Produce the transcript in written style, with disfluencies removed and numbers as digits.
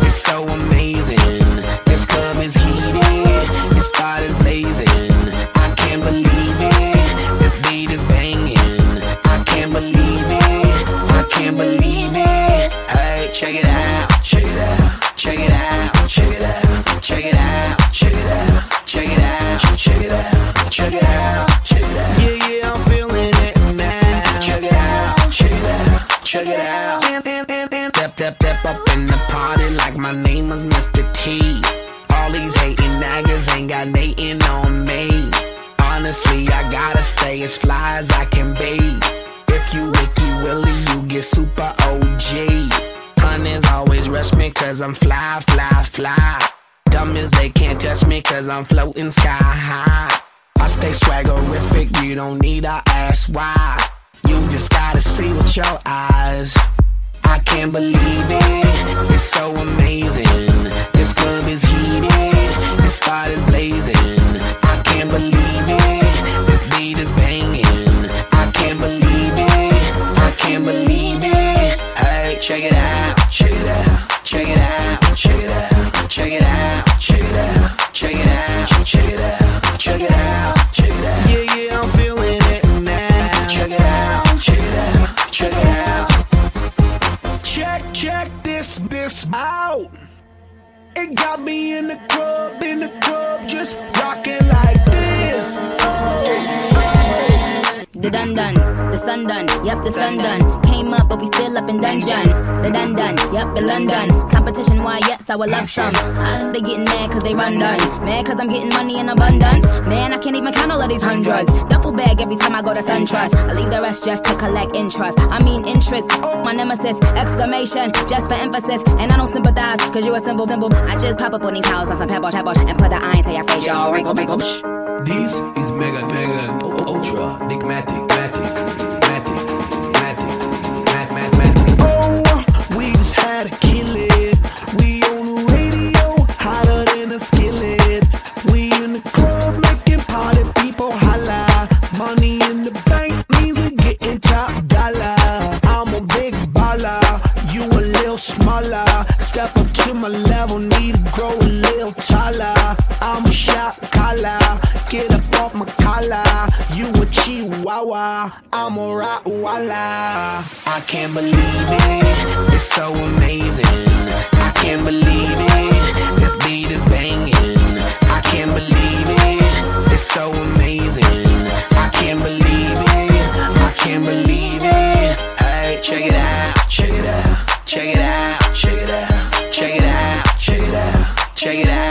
It's so amazing. This club is heated, this spot is blazing. I can't believe it. This beat is banging. I can't believe it. I can't believe it. Hey, check it out. Check it out. Check it out. Check it out. Check it out. Check it out. Check it out. Check it out. Check it out. Check it out. Yeah, yeah, I'm feeling it now. Check it out. Check it out. Check it out. Step up in the party like my name was Mr. T. All these hating niggas ain't got natin' on me. Honestly, I gotta stay as fly as I can be. If you Wiki Willie, you get super OG. Hunters always rush me cause I'm fly, fly, fly. Dumb as they can't touch me cause I'm floating sky high. I stay swaggerific, you don't need to ask why. You just gotta see with your eyes. I can't believe it, it's so amazing. This club is heated, this spot is blazing. I can't believe it, this beat is banging. I can't believe it, I can't believe it. Hey, check it out, check it out, check it out, check it out, check it out, check it out, check it out, check it out, check it out, check it out. Yeah, yeah, I'm feeling it now. Check it out, check it out, check it out. Check this out. It got me in the club, just rocking like this. The dun dun, the sun done, yep, the sun done. Came up, but we still up in dungeon. The dun dun, yep, in London. Competition, why, yes, I would love some. They getting mad cause they run done. Mad cause I'm getting money in abundance. Man, I can't even count all of these hundreds. Duffel bag every time I go to SunTrust. I leave the rest just to collect interest. I mean interest, my nemesis, exclamation, just for emphasis. And I don't sympathize cause you a simple. I just pop up on these houses on some pebble, and put the iron to your face, y'all. Wrinkle. This is mega, ultra, enigmatic, matic. Oh, we just had to kill it. We on the radio, hotter than a skillet. We in the club making party people holla. Money in the bank means we getting top dollar. I'm a big baller, you a little smaller. Step up to my level, need to grow a little taller. I'm a shot caller, get up off my collar. You a chihuahua, I'm a Rottweiler. I can't believe it, it's so amazing. I can't believe it, this beat is banging. I can't believe it, it's so amazing. I can't believe it, I can't believe it. Hey, check it out, check it out, check it out, check it out, check it out, check it out, check it out.